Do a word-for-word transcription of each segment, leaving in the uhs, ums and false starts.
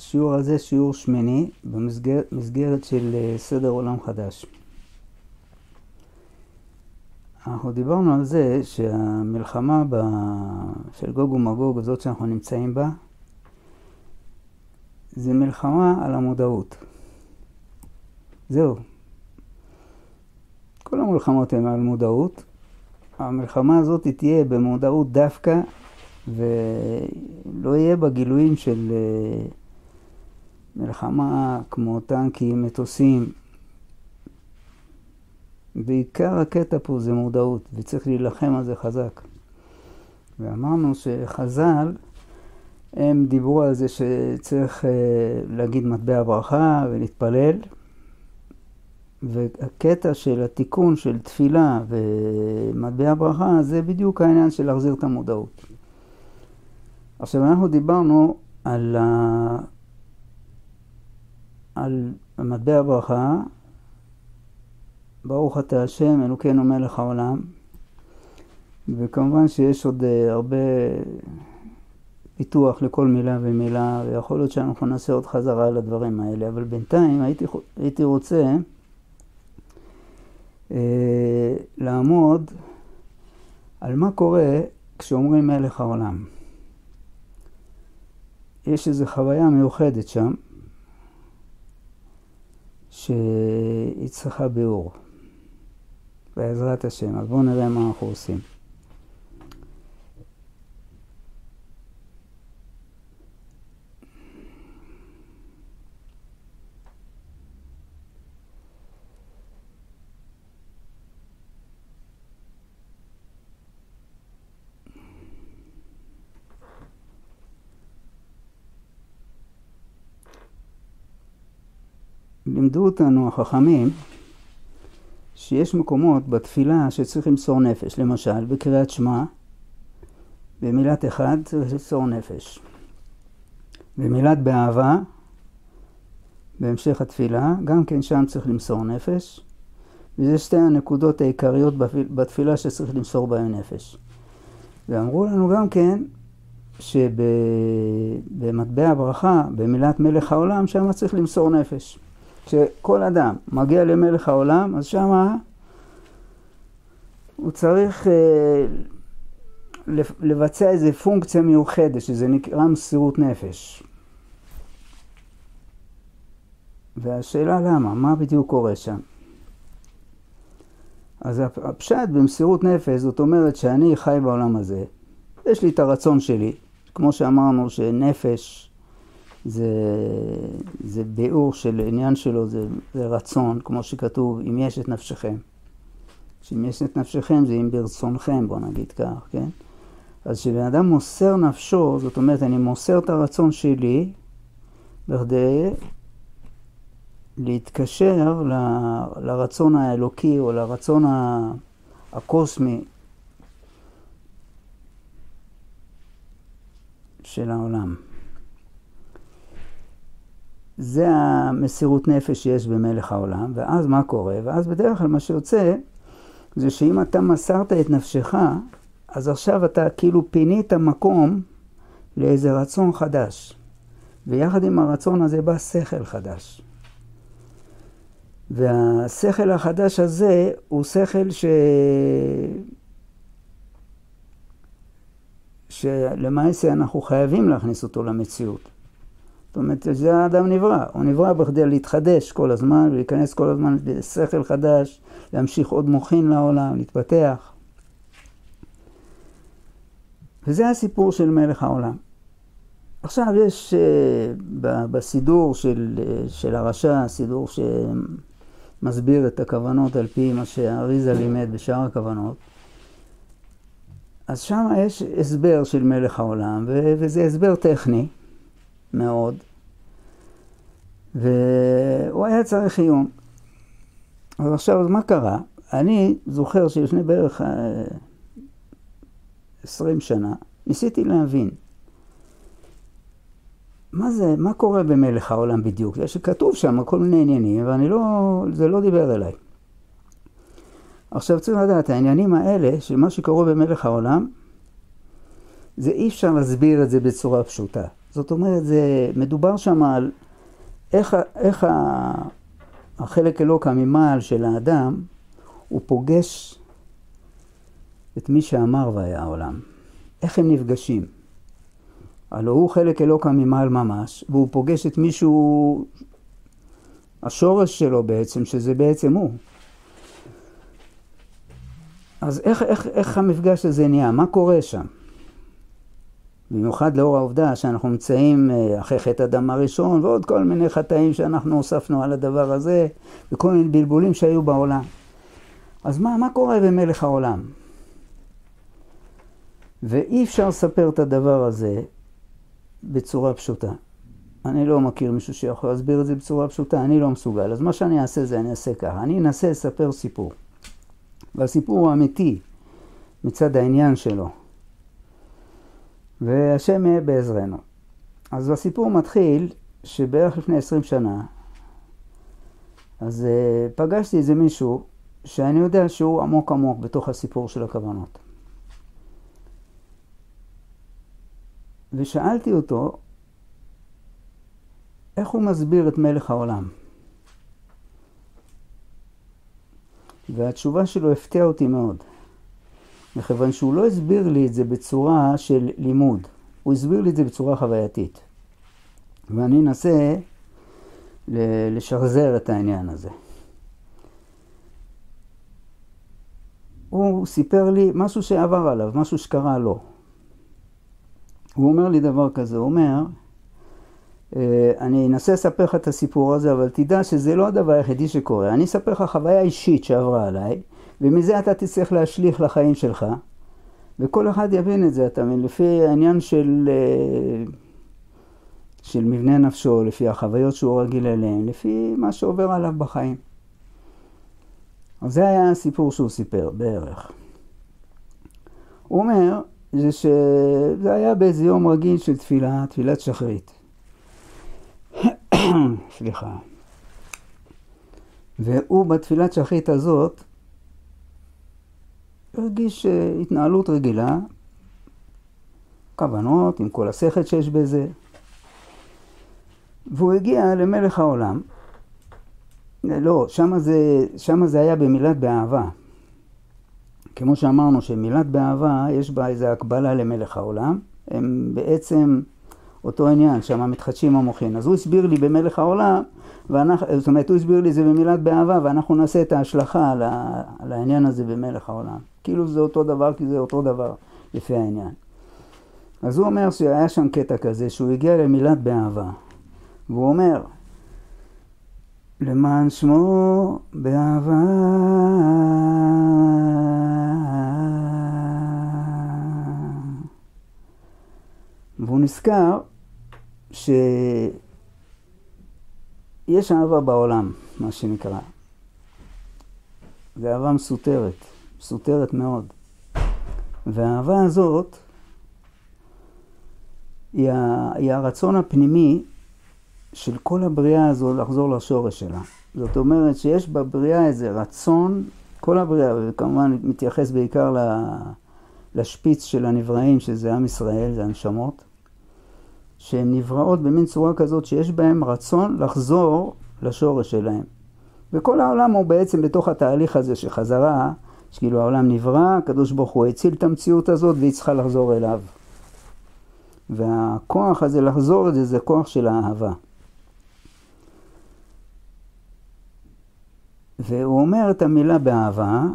השיעור הזה שיעור שמיני במסגרת של סדר עולם חדש. אנחנו דיברנו על זה שהמלחמה ב... של גוג ומגוג, הזאת שאנחנו נמצאים בה, זה מלחמה על המודעות. זהו. כל המלחמות הן על מודעות. המלחמה הזאת תהיה במודעות דווקא, ולא יהיה בגילויים של מלחמה כמו טנקים, מטוסים. בעיקר הקטע פה זה מודעות, וצריך להילחם על זה חזק. ואמרנו שחז"ל, הם דיברו על זה שצריך להגיד מטבע ברכה ולהתפלל, והקטע של התיקון של תפילה ומטבע ברכה זה בדיוק העניין של להחזיר את המודעות. עכשיו אנחנו דיברנו על, ה... על מטבע ברכה, ברוך אתה השם אלוקינו מלך העולם, וכמובן שיש עוד הרבה פיתוח לכל מילה ומילה, ויכול להיות שאנחנו נעשה עוד חזרה על הדברים האלה, אבל בינתיים הייתי, הייתי רוצה אה, לעמוד על מה קורה כשאומרים מלך העולם. יש איזו חוויה מיוחדת שם, שהיא צריכה ביאור, בעזרת השם. אז בואו נראה מה אנחנו עושים. לימדו אותנו החכמים שיש מקומות בתפילה שצריך למסור נפש. למשל, בקריאת שמע, במילת אחד צריך למסור נפש. במילת באהבה, בהמשך התפילה, גם כן שם צריך למסור נפש. וזה שתי הנקודות העיקריות בתפילה שצריך למסור בהן נפש. ואמרו לנו גם כן שבמטבע ברכה, במילת מלך העולם, שם צריך למסור נפש. כשכל אדם מגיע למלך העולם, אז שמה הוא צריך אה, לבצע איזו פונקציה מיוחדת, שזה נקרא מסירות נפש. והשאלה למה, מה בדיוק קורה שם? אז הפשט במסירות נפש, זאת אומרת שאני חי בעולם הזה. יש לי את הרצון שלי, כמו שאמרנו שנפש, זה, זה ביאור של עניין שלו, זה, זה רצון, כמו שכתוב, אם יש את נפשכם. שאם יש את נפשכם, זה אם ברצונכם, בוא נגיד כך, כן? אז כשבן אדם מוסר נפשו, זאת אומרת, אני מוסר את הרצון שלי, בכדי להתקשר ל, לרצון האלוקי, או לרצון הקוסמי של העולם. זה המסירות נפש שיש במלך העולם, ואז מה קורה? ואז בדרך כלל מה שיוצא, זה שאם אתה מסרת את נפשך, אז עכשיו אתה כאילו פינית מקום לאיזה רצון חדש. ויחד עם הרצון הזה בא שכל חדש. והשכל החדש הזה הוא שכל ש... שלמעשה אנחנו חייבים להכניס אותו למציאות. זאת אומרת, זה האדם נברא. הוא נברא בכדי להתחדש כל הזמן, ולהיכנס כל הזמן לשכל חדש, להמשיך עוד מוחין לעולם, להתפתח. וזה הסיפור של מלך העולם. עכשיו יש בסידור של, של הרש"א, סידור שמסביר את הכוונות על פי מה שהאריזה לימד בשאר הכוונות. אז שם יש הסבר של מלך העולם, וזה הסבר טכני. מאוד, והוא היה צריך עיון. אז עכשיו, אז מה קרה? אני זוכר שלפני בערך עשרים שנה, ניסיתי להבין מה זה, מה קורה במלך העולם בדיוק. זה שכתוב שם כל מיני עניינים, ואני לא, זה לא דיבר אליי. עכשיו צריך לדעת, העניינים האלה של מה שקורה במלך העולם, זה אי אפשר להסביר את זה בצורה פשוטה. זאת אומרת, זה מדובר שם על איך, איך החלק אלוקא ממעל של האדם, הוא פוגש את מי שאמר והיה העולם. איך הם נפגשים? הלוא הוא חלק אלוקא ממעל ממש, והוא פוגש את מישהו, השורש שלו בעצם, שזה בעצם הוא. אז איך, איך, איך המפגש הזה נהיה? מה קורה שם? במיוחד לאור העובדה שאנחנו נמצאים אחרי חטא אדם הראשון, ועוד כל מיני חטאים שאנחנו הוספנו על הדבר הזה, וכל מיני בלבולים שהיו בעולם. אז מה, מה קורה במלך העולם? ואי אפשר לספר את הדבר הזה בצורה פשוטה. אני לא מכיר מישהו שיכול להסביר את זה בצורה פשוטה, אני לא מסוגל. אז מה שאני אעשה זה, אני אעשה ככה. אני אנסה לספר סיפור. והסיפור הוא אמיתי, מצד העניין שלו. והשם יהיה בעזרנו. אז הסיפור מתחיל שבערך לפני עשרים שנה, אז uh, פגשתי איזה מישהו שאני יודע שהוא עמוק עמוק בתוך הסיפור של הכוונות. ושאלתי אותו, איך הוא מסביר את מלך העולם? והתשובה שלו הפתיעה אותי מאוד. מכיוון שהוא לא הסביר לי את זה בצורה של לימוד. הוא הסביר לי את זה בצורה חווייתית. ואני אנסה לשחזר את העניין הזה. הוא סיפר לי משהו שעבר עליו, משהו שקרה לו. הוא אומר לי דבר כזה, הוא אומר, אני אנסה לספר לך את הסיפור הזה, אבל תדע שזה לא הדבר היחידי שקורה. אני אספר לך חוויה אישית שעברה עליי, ומזה אתה תצטרך להשליך לחיים שלך, וכל אחד יבין את זה, אתה מבין, לפי העניין של, של מבנה נפשו, לפי החוויות שהוא רגיל אליהן, לפי מה שעובר עליו בחיים. אז זה היה הסיפור שהוא סיפר, בערך. הוא אומר, זה שזה היה באיזה יום רגיל של תפילה, תפילת שחרית. סליחה. והוא בתפילת שחרית הזאת, הרגיש התנהלות רגילה, כוונות, עם כל השכל שיש בזה. והוא הגיע למלך העולם. לא, שמה זה, שמה זה היה במילת באהבה. כמו שאמרנו שמילת באהבה, יש בה איזו הקבלה למלך העולם. הם בעצם אותו עניין, שמה מתחדשים המוחין. אז הוא הסביר לי במלך העולם, ואנחנו, זאת אומרת, הוא הסביר לי זה במילת באהבה, ואנחנו נעשה את ההשלכה על, ה, על העניין הזה במלך העולם. כאילו זה אותו דבר, כי זה אותו דבר לפי העניין. אז הוא אומר שהיה שם קטע כזה, שהוא הגיע למילת באהבה. והוא אומר, למען שמו באהבה, והוא נזכר שיש אהבה בעולם, מה שנקרא. זה אהבה מסותרת, מסותרת מאוד. והאהבה הזאת היא, היא הרצון הפנימי של כל הבריאה הזו לחזור לשורש שלה. זאת אומרת שיש בבריאה איזה רצון, כל הבריאה, וכמובן מתייחס בעיקר לשפיץ של הנבראים, שזה עם ישראל, זה הנשמות, שהן נבראות במין צורה כזאת שיש בהם רצון לחזור לשורש שלהם. וכל העולם הוא בעצם בתוך התהליך הזה שחזרה, שכאילו העולם נברא, הקדוש ברוך הוא הציל את המציאות הזאת והיא צריכה לחזור אליו. והכוח הזה לחזור את זה, זה כוח של האהבה. והוא אומר את המילה באהבה,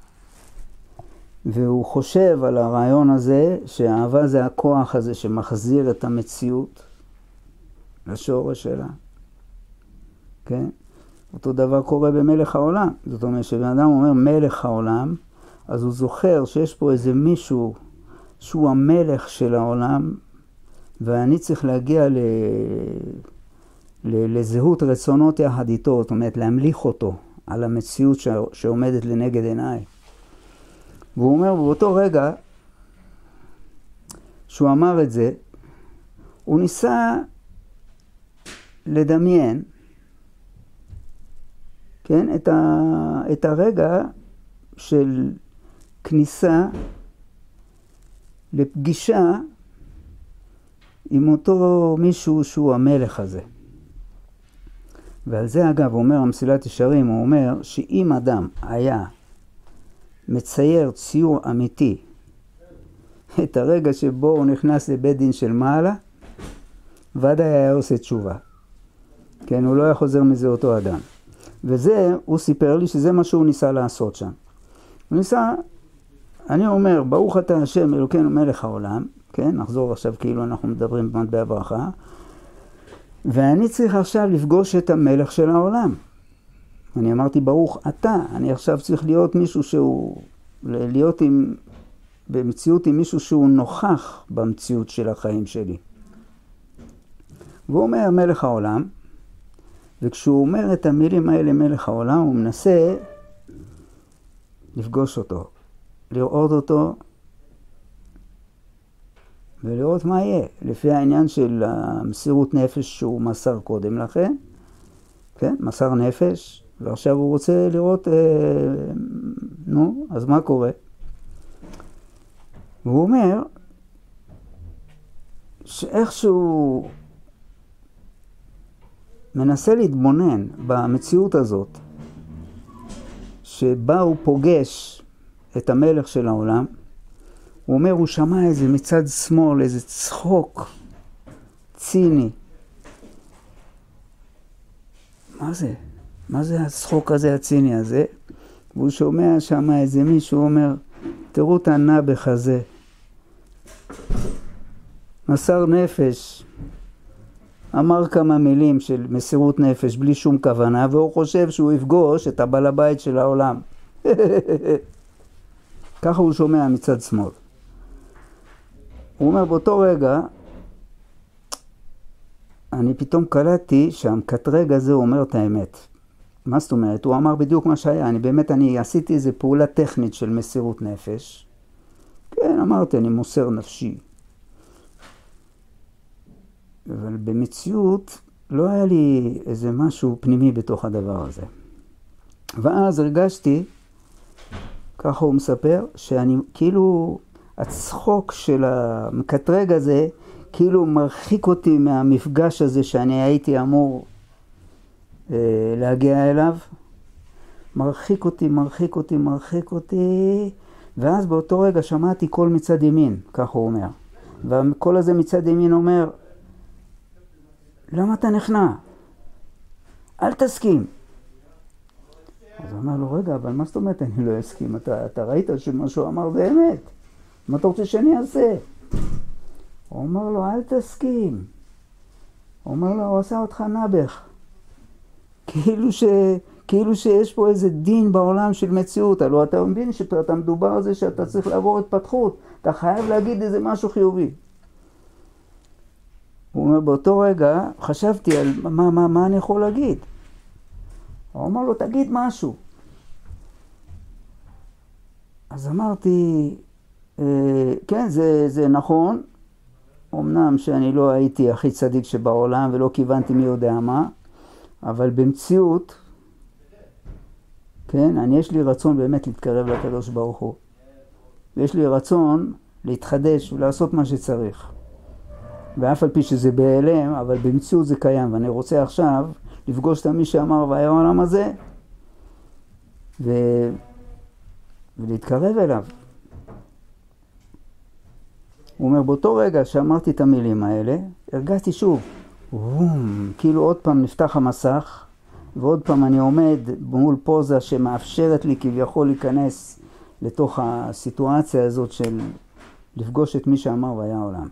והוא חושב על הרעיון הזה, שהאהבה זה הכוח הזה שמחזיר את המציאות לשורש שלה. כן? אותו דבר קורה במלך העולם. זאת אומרת, שבן אדם אומר מלך העולם, אז הוא זוכר שיש פה איזה מישהו שהוא המלך של העולם, ואני צריך להגיע ל... ל... לזהות רצונות יחד איתו, זאת אומרת, להמליך אותו על המציאות ש... שעומדת לנגד עיניי. והוא אומר, באותו רגע שהוא אמר את זה, הוא ניסה לדמיין, כן, את, ה... את הרגע של כניסה לפגישה עם אותו מישהו שהוא המלך הזה. ועל זה אגב אומר המסילת ישרים, הוא אומר שאם אדם היה מצייר ציור אמיתי את הרגע שבו הוא נכנס לבית דין של מעלה, ודאי היה עושה תשובה. כן, הוא לא היה חוזר מזה אותו אדם. וזה, הוא סיפר לי שזה מה שהוא ניסה לעשות שם. הוא ניסה, אני אומר, ברוך אתה השם אלוקינו מלך העולם, כן, נחזור עכשיו כאילו אנחנו מדברים במטבע ברכה, ואני צריך עכשיו לפגוש את המלך של העולם. אני אמרתי, ברוך אתה, אני עכשיו צריך להיות מישהו שהוא, להיות עם, במציאות עם מישהו שהוא נוכח במציאות של החיים שלי. והוא אומר מלך העולם, וכשהוא אומר את המילים האלה מלך העולם, הוא מנסה לפגוש אותו, לראות אותו, ולראות מה יהיה, לפי העניין של המסירות נפש שהוא מסר קודם לכן, כן, מסר נפש, ועכשיו הוא רוצה לראות, אה, נו, אז מה קורה? והוא אומר, שאיכשהו מנסה להתבונן במציאות הזאת, שבה הוא פוגש את המלך של העולם, הוא אומר, הוא שמע איזה מצד שמאל, איזה צחוק ציני. מה זה? מה זה הצחוק הזה, הציני הזה? והוא שומע שם איזה מישהו אומר, תראו את הנבח הזה. מסר נפש, אמר כמה מילים של מסירות נפש בלי שום כוונה, והוא חושב שהוא יפגוש את הבעל הבית של העולם. ככה הוא שומע מצד שמאל. הוא אומר, באותו רגע, אני פתאום קלטתי שהמקטרג הזה אומר את האמת. מה זאת אומרת? הוא אמר בדיוק מה שהיה. אני באמת, אני עשיתי איזו פעולה טכנית של מסירות נפש. כן, אמרתי, אני מוסר נפשי. אבל במציאות לא היה לי איזה משהו פנימי בתוך הדבר הזה. ואז הרגשתי, ככה הוא מספר, שאני כאילו, הצחוק של המקטרג הזה, כאילו מרחיק אותי מהמפגש הזה שאני הייתי אמור אה, להגיע אליו. מרחיק אותי, מרחיק אותי, מרחיק אותי, ואז באותו רגע שמעתי קול מצד ימין, ככה הוא אומר. והקול הזה מצד ימין אומר, למה אתה נכנע? אל תסכים. אז הוא אמר לו, רגע, אבל מה זאת אומרת אני לא אסכים? אתה, אתה ראית שמה שהוא אמר זה אמת. מה אתה רוצה שאני אעשה? הוא אומר לו, אל תסכים. הוא אומר לו, הוא עשה אותך נבח. כאילו, ש, כאילו שיש פה איזה דין בעולם של מציאות. הלוא אתה מבין שאתה מדובר על זה שאתה צריך לעבור התפתחות. אתה חייב להגיד איזה משהו חיובי. הוא אומר, באותו רגע חשבתי על מה, מה, מה אני יכול להגיד. הוא אומר לו, תגיד משהו. אז אמרתי, אה, כן, זה, זה נכון. אמנם שאני לא הייתי הכי צדיק שבעולם ולא כיוונתי מי יודע מה, אבל במציאות, כן, אני יש לי רצון באמת להתקרב לקדוש ברוך הוא. ויש לי רצון להתחדש ולעשות מה שצריך. ואף על פי שזה בהיעלם, אבל במציאות זה קיים, ואני רוצה עכשיו לפגוש את מי שאמר והיה העולם הזה, ו... ולהתקרב אליו. הוא אומר, באותו רגע שאמרתי את המילים האלה, הרגשתי שוב, וום, כאילו עוד פעם נפתח המסך, ועוד פעם אני עומד מול פוזה שמאפשרת לי כביכול להיכנס לתוך הסיטואציה הזאת של לפגוש את מי שאמר והיה העולם.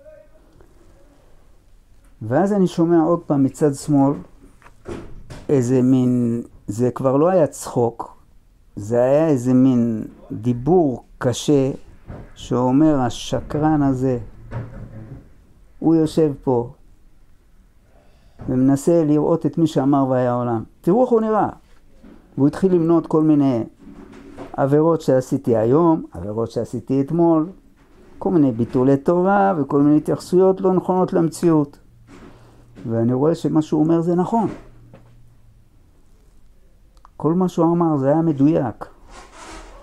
ואז אני שומע עוד פעם מצד שמאל, איזה מין, זה כבר לא היה צחוק, זה היה איזה מין דיבור קשה, שאומר השקרן הזה, הוא יושב פה, ומנסה לראות את מי שאמר והיה העולם. תראו איך הוא נראה. והוא התחיל למנות כל מיני עבירות שעשיתי היום, עבירות שעשיתי אתמול, כל מיני ביטולי תורה וכל מיני התייחסויות לא נכונות למציאות. ואני רואה שמה שהוא אומר זה נכון. כל מה שהוא אמר זה היה מדויק.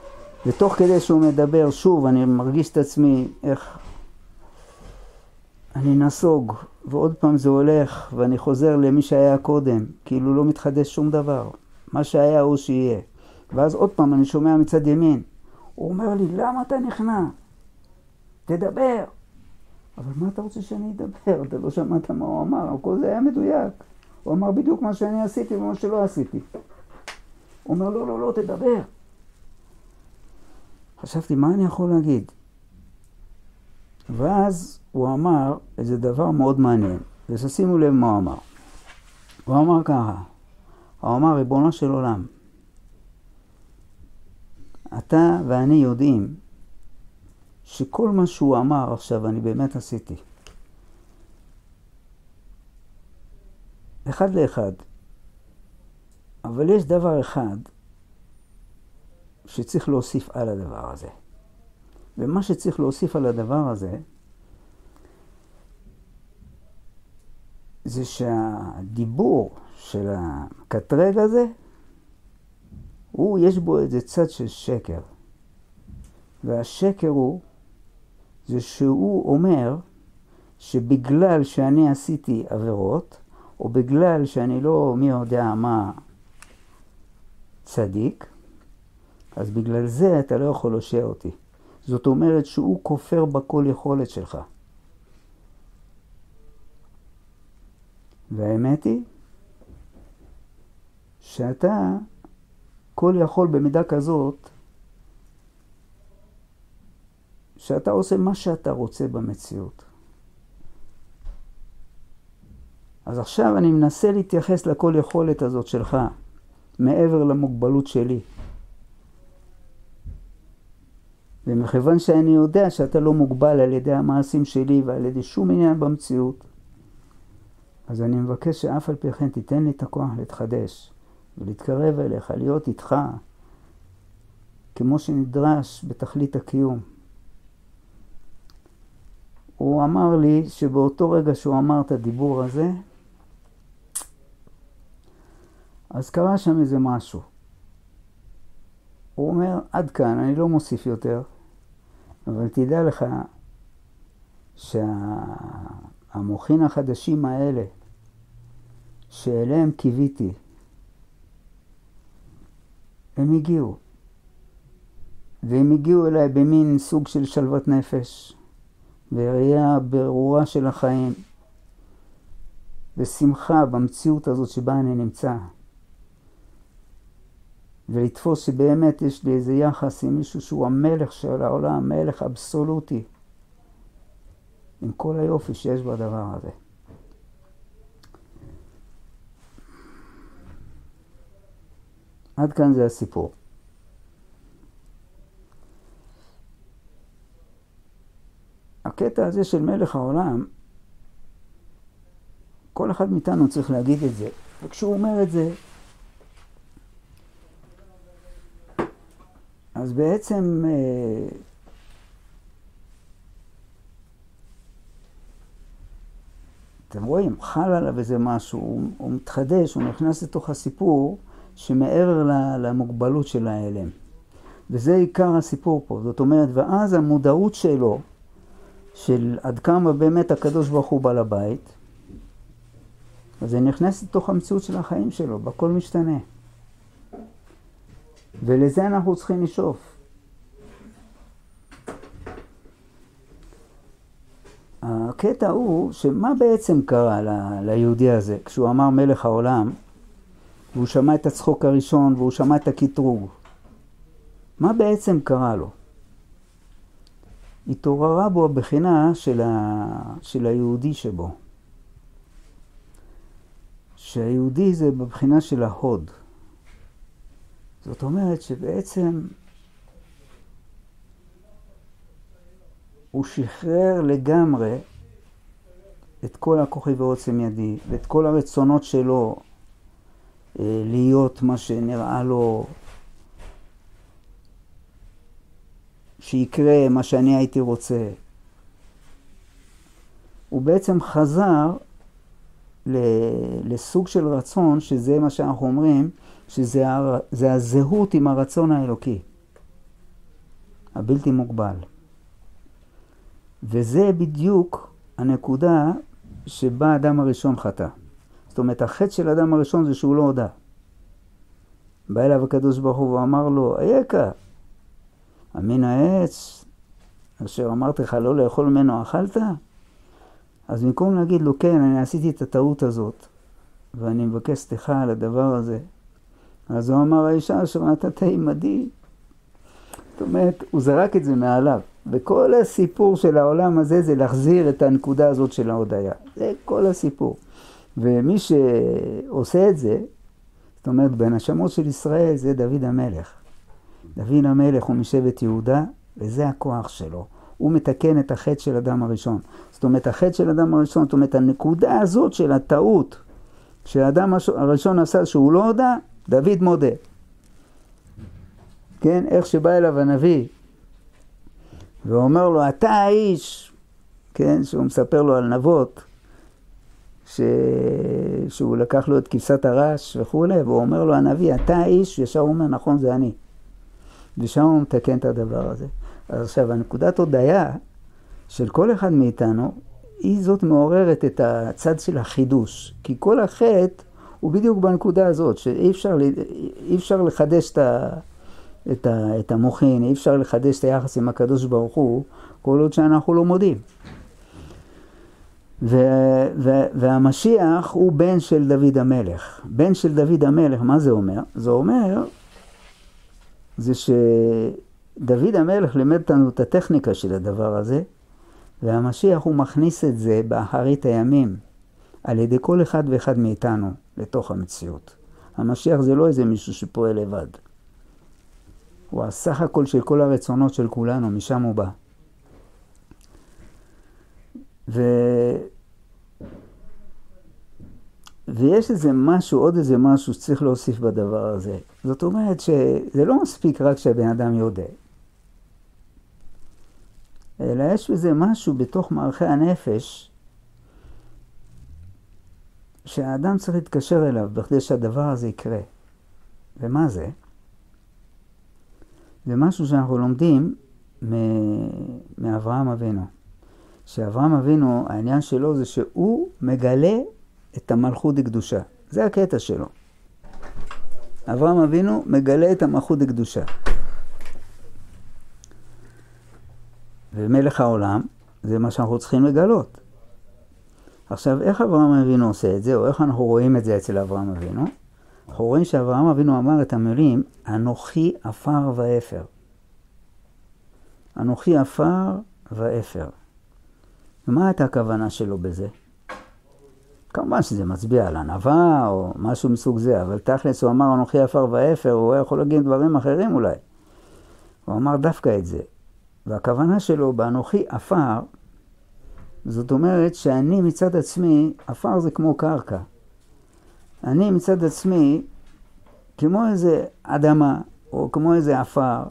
ותוך כדי שהוא מדבר, שוב, אני מרגיש את עצמי איך אני נסוג, ועוד פעם זה הולך, ואני חוזר למי שהיה קודם, כאילו לא מתחדש שום דבר. מה שהיה הוא שיהיה. ואז עוד פעם אני שומע מצד ימין. הוא אומר לי, למה אתה נכנע? תדבר. אבל מה אתה רוצה שאני אדבר? אתה לא שמעת מה הוא אמר, כל זה היה מדויק. הוא אמר בדיוק מה שאני עשיתי ומה שלא עשיתי. הוא אומר, לא, לא, לא, תדבר. חשבתי, מה אני יכול להגיד? ואז הוא אמר איזה דבר מאוד מעניין, וששימו לב מה הוא אמר. הוא אמר ככה, הוא אמר, ריבונו של עולם, אתה ואני יודעים שכל מה שהוא אמר עכשיו אני באמת עשיתי. אחד לאחד. אבל יש דבר אחד שצריך להוסיף על הדבר הזה. ומה שצריך להוסיף על הדבר הזה, זה שהדיבור של הקטרג הזה, הוא, יש בו איזה צד של שקר. והשקר הוא, זה שהוא אומר שבגלל שאני עשיתי עבירות, או בגלל שאני לא מי יודע מה צדיק, אז בגלל זה אתה לא יכול להושיע אותי. זאת אומרת שהוא כופר בכל יכולת שלך. והאמת היא שאתה כל יכול במידה כזאת שאתה עושה מה שאתה רוצה במציאות. אז עכשיו אני מנסה להתייחס לכל יכולת הזאת שלך מעבר למוגבלות שלי. ומכיוון שאני יודע שאתה לא מוגבל על ידי המעשים שלי ועל ידי שום עניין במציאות, אז אני מבקש שאף על פי כן תיתן לי את הכוח להתחדש ולהתקרב אליך, להיות איתך כמו שנדרש בתכלית הקיום. הוא אמר לי שבאותו רגע שהוא אמר את הדיבור הזה, אז קרה שם איזה משהו. הוא אומר, עד כאן, אני לא מוסיף יותר, אבל תדע לך שהמוחין החדשים האלה, שאליהם קיוויתי, הם הגיעו. והם הגיעו אליי במין סוג של שלוות נפש, בראייה ברורה של החיים, בשמחה במציאות הזאת שבה אני נמצא. ולתפוס שבאמת יש לי איזה יחס עם מישהו שהוא המלך של העולם, מלך אבסולוטי, עם כל היופי שיש בדבר הזה. עד כאן זה הסיפור. הקטע הזה של מלך העולם, כל אחד מאיתנו צריך להגיד את זה. וכשהוא אומר את זה, אז בעצם אתם רואים, חל עליו איזה משהו, הוא, הוא מתחדש, הוא נכנס לתוך הסיפור שמעבר למוגבלות של ההלם. וזה עיקר הסיפור פה. זאת אומרת, ואז המודעות שלו, של עד כמה באמת הקדוש ברוך הוא בעל הבית, אז זה נכנס לתוך המציאות של החיים שלו, בכל משתנה. ולזה אנחנו צריכים לשאוף. הקטע הוא שמה בעצם קרה ל- ליהודי הזה כשהוא אמר מלך העולם, והוא שמע את הצחוק הראשון והוא שמע את הקטרוג. מה בעצם קרה לו? התעוררה בו הבחינה של, ה... של היהודי שבו. שהיהודי זה בבחינה של ההוד. זאת אומרת שבעצם הוא שחרר לגמרי את כל הכוחי ועוצם ידי, ואת כל הרצונות שלו להיות מה שנראה לו שיקרה, מה שאני הייתי רוצה. הוא בעצם חזר לסוג של רצון, שזה מה שאנחנו אומרים, שזה זה הזהות עם הרצון האלוקי, הבלתי מוגבל. וזה בדיוק הנקודה שבה האדם הראשון חטא. זאת אומרת, החטא של האדם הראשון זה שהוא לא הודע. בא אליו הקדוש ברוך הוא ואמר לו, אייכה, מן העץ, אשר אמרתי לך לא לאכול ממנו אכלת? אז במקום להגיד לו, כן, אני עשיתי את הטעות הזאת, ואני מבקש סליחה על הדבר הזה. אז הוא אמר, האישה אשר נתת עמדי. זאת אומרת, הוא זרק את זה מעליו. וכל הסיפור של העולם הזה זה להחזיר את הנקודה הזאת של ההודעה. זה כל הסיפור. ומי שעושה את זה, זאת אומרת, בנשמות של ישראל זה דוד המלך. דוד המלך הוא משבט יהודה, וזה הכוח שלו. הוא מתקן את החטא של אדם הראשון. זאת אומרת, החטא של אדם הראשון, זאת אומרת, הנקודה הזאת של הטעות, שהאדם הראשון עשה שהוא לא הודע, דוד מודה. כן, איך שבא אליו הנביא, ואומר לו, אתה האיש, כן, שהוא מספר לו על נבות, ש... שהוא לקח לו את כבשת הרש וכו', והוא אומר לו, הנביא, אתה האיש, ישר הוא אומר, נכון, זה אני. ושם הוא מתקן את הדבר הזה. אז עכשיו, הנקודת הודעה של כל אחד מאיתנו, היא זאת מעוררת את הצד של החידוש. כי כל החטא הוא בדיוק בנקודה הזאת, שאי אפשר, אי אפשר לחדש את, ה, את, ה, את המוחין, אי אפשר לחדש את היחס עם הקדוש ברוך הוא, כל עוד שאנחנו לא מודים. ו, ו, והמשיח הוא בן של דוד המלך. בן של דוד המלך, מה זה אומר? זה אומר, זה שדוד המלך לימד אותנו את הטכניקה של הדבר הזה, והמשיח הוא מכניס את זה באחרית הימים, על ידי כל אחד ואחד מאיתנו לתוך המציאות. המשיח זה לא איזה מישהו שפועל לבד. הוא הסך הכל של כל הרצונות של כולנו, משם הוא בא. ו... ויש איזה משהו, עוד איזה משהו שצריך להוסיף בדבר הזה. זאת אומרת שזה לא מספיק רק שהבן אדם יודע. אלא יש בזה משהו בתוך מערכי הנפש, שהאדם צריך להתקשר אליו בכדי שהדבר הזה יקרה. ומה זה? זה משהו שאנחנו לומדים מאברהם אבינו. שאברהם אבינו, העניין שלו זה שהוא מגלה את המלכות הקדושה. זה הקטע שלו. אברהם אבינו מגלה את המלכות הקדושה. ומלך העולם, זה מה שאנחנו צריכים לגלות. עכשיו, איך אברהם אבינו עושה את זה, או איך אנחנו רואים את זה אצל אברהם אבינו? אנחנו רואים שאברהם אבינו אמר את המילים, אנוכי עפר ואפר. אנוכי עפר ואפר. ומה הייתה הכוונה שלו בזה? כמובן שזה מצביע על ענווה או משהו מסוג זה, אבל תכלס הוא אמר אנוכי עפר ואפר, הוא יכול להגיד דברים אחרים אולי. הוא אמר דווקא את זה. והכוונה שלו באנוכי עפר, זאת אומרת שאני מצד עצמי, עפר זה כמו קרקע. אני מצד עצמי, כמו איזה אדמה, או כמו איזה עפר,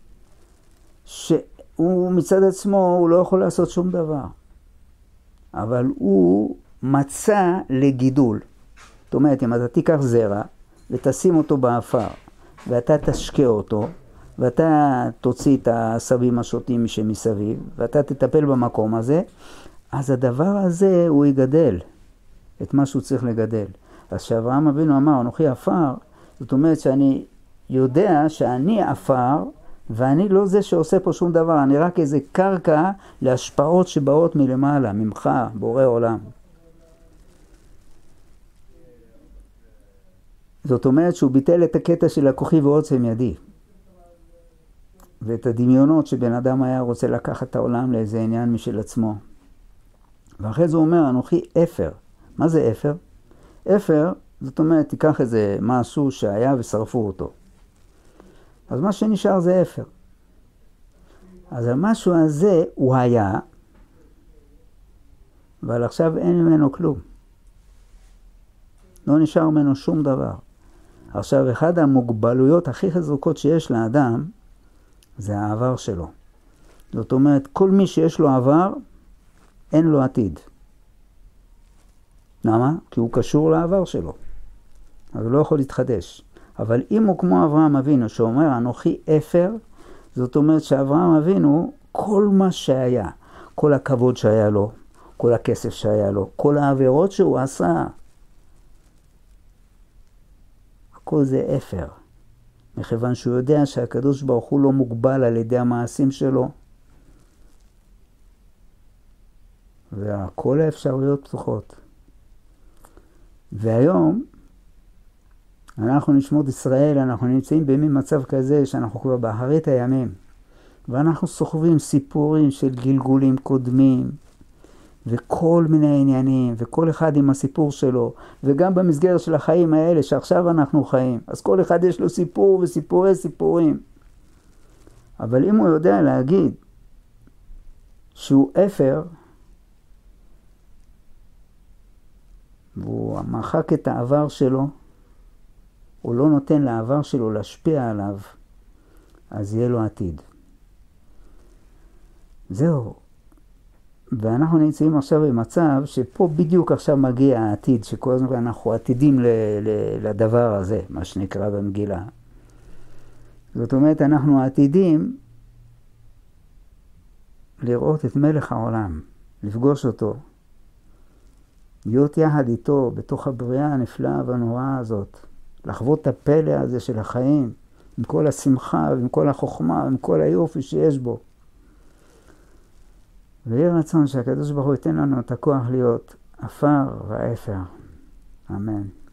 שהוא מצד עצמו, הוא לא יכול לעשות שום דבר. אבל הוא מצא לגידול. זאת אומרת, אם אתה תיקח זרע, ותשים אותו בעפר, ואתה תשקע אותו, ואתה תוציא את העשבים השוטים שמסביב, ואתה תטפל במקום הזה, אז הדבר הזה הוא יגדל את מה שהוא צריך לגדל. אז שאברהם אבינו אמר, אנוכי עפר, זאת אומרת שאני יודע שאני עפר, ואני לא זה שעושה פה שום דבר, אני רק איזה קרקע להשפעות שבאות מלמעלה, ממך, בורא עולם. זאת אומרת שהוא ביטל את הקטע של הכוחי ועוצם ידי. ואת הדמיונות שבן אדם היה רוצה לקחת את העולם לאיזה עניין משל עצמו. ואחרי זה הוא אומר, אנוכי אפר. מה זה אפר? אפר, זאת אומרת, תיקח איזה משהו שהיה ושרפו אותו. אז מה שנשאר זה אפר. אז המשהו הזה הוא היה, אבל עכשיו אין ממנו כלום. לא נשאר ממנו שום דבר. עכשיו, אחד המוגבלויות הכי חזקות שיש לאדם, זה העבר שלו. זאת אומרת, כל מי שיש לו עבר, אין לו עתיד. למה? כי הוא קשור לעבר שלו. אז הוא לא יכול להתחדש. אבל אם הוא כמו אברהם אבינו, שאומר, אנוכי אפר, זאת אומרת שאברהם אבינו, כל מה שהיה, כל הכבוד שהיה לו, כל הכסף שהיה לו, כל העבירות שהוא עשה. הכל זה אפר. מכיוון שהוא יודע שהקדוש ברוך הוא לא מוגבל על ידי המעשים שלו. וכל האפשרויות פתוחות. והיום, אנחנו נשמות ישראל, אנחנו נמצאים במין מצב כזה שאנחנו כבר באחרית הימים. ואנחנו סוחבים סיפורים של גלגולים קודמים, וכל מיני עניינים, וכל אחד עם הסיפור שלו, וגם במסגרת של החיים האלה שעכשיו אנחנו חיים. אז כל אחד יש לו סיפור וסיפורי סיפורים. אבל אם הוא יודע להגיד שהוא אפר, והוא מחק את העבר שלו, הוא לא נותן לעבר שלו להשפיע עליו, אז יהיה לו עתיד. זהו. ואנחנו נמצאים עכשיו במצב שפה בדיוק עכשיו מגיע העתיד, שכל הזמן אנחנו עתידים ל- ל- לדבר הזה, מה שנקרא במגילה. זאת אומרת, אנחנו עתידים לראות את מלך העולם, לפגוש אותו, להיות יחד איתו בתוך הבריאה הנפלאה והנוראה הזאת, לחוות את הפלא הזה של החיים, עם כל השמחה ועם כל החוכמה ועם כל היופי שיש בו. ויהיה רצון שהקדוש ברוך הוא ייתן לנו את הכוח להיות עפר ואפר. אמן.